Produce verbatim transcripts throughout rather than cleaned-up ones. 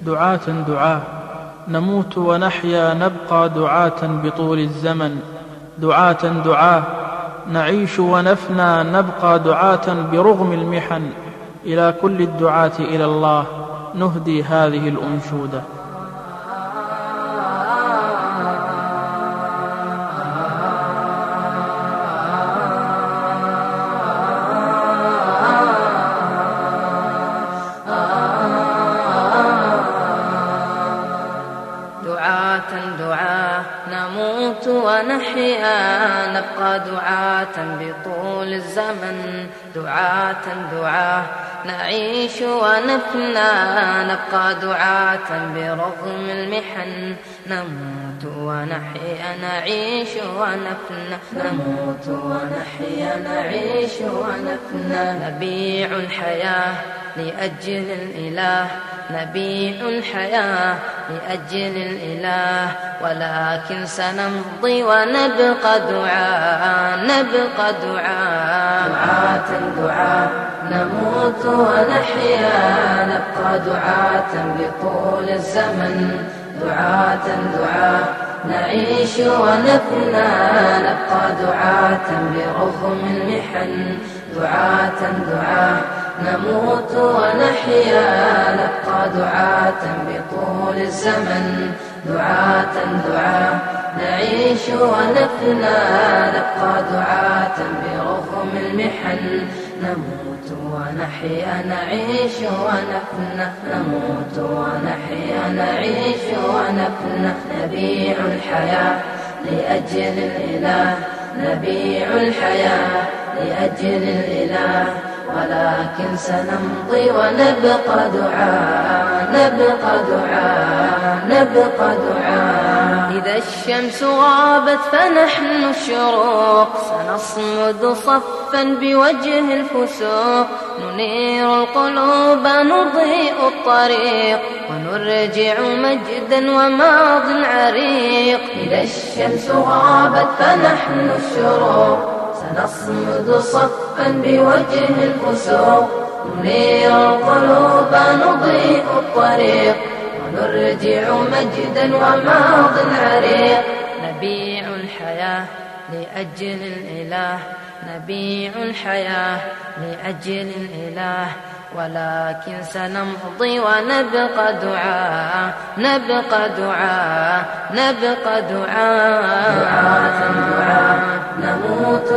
دعاة دعاة نموت ونحيا نبقى دعاة بطول الزمن، دعاة دعاة نعيش ونفنى نبقى دعاة برغم المحن، إلى كل الدعاة إلى الله نهدي هذه الأنشودة. دعاة نموت ونحيا نبقى دعاة بطول الزمن، دعاة دعاة نعيش ونفنى نبقى دعاة برغم المحن، نموت ونحيا نعيش ونفنى، نموت ونحيا نعيش ونفنى، نبيع الحياة لأجل الإله، نبيع الحياة لأجل الإله، ولكن سنمضي ونبقى دعاء، نبقى دعاء، دعاة دعاء نموت ونحيا نبقى دعاة بطول الزمن، دعاة دعاء نعيش ونفنى نبقى دعاة برغم المحن، دعاة دعاء نموت ونحيا نبقى دعاة بطول الزمن، دعاة دعاة نعيش ونفنى نبقى دعاة برغم المحن، نموت ونحيا نعيش ونفنى، نموت ونحيا نعيش ونفنى، نبيع الحياة لأجل الإله، نبيع الحياة لأجل الإله، ولكن سنمضي ونبقى دعاء، نبقى دعاء، نبقى دعاء، إذا الشمس غابت فنحن الشروق، سنصمد صفا بوجه الفسوق، ننير القلوب نضيء الطريق، ونرجع مجدا وماض عريق، إذا الشمس غابت فنحن الشروق، سنصمد صفا بوجه الفسوق، ننير القلوب نضيء الطريق، ونرجع مجدا وماض عريق، نبيع الحياة لأجل الإله، نبيع الحياة لأجل الإله، ولكن سنمضي ونبقى دعاء، نبقى دعاء، نبقى دعاء، دعاة دعاء نموت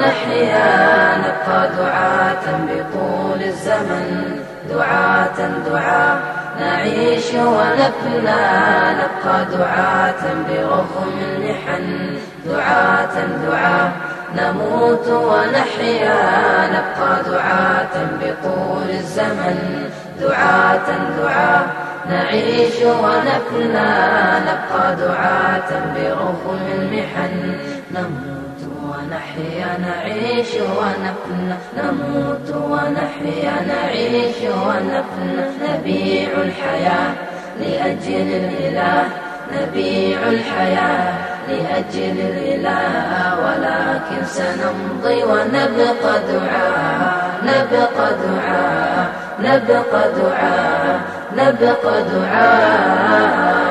ونحيا نبقى دعاة بطول الزمن، دعاة دعاء نعيش ونفنى نبقى دعاة برغم المحن، دعاة دعاء نموت ونحيا نبقى دعاة بطول الزمن، دعاة دعاء نعيش ونفنى نبقى دعاة برغم المحن، نموت ونحيا نعيش ونفنى، نموت ونحيا نعيش ونفنى، نبيع الحياة لأجل الإله، نبيع الحياة لأجل الإله، ولكن سنمضي ونبقى دعاء، نبقى دعاء، نبقى دعاء، نبقى دعاء.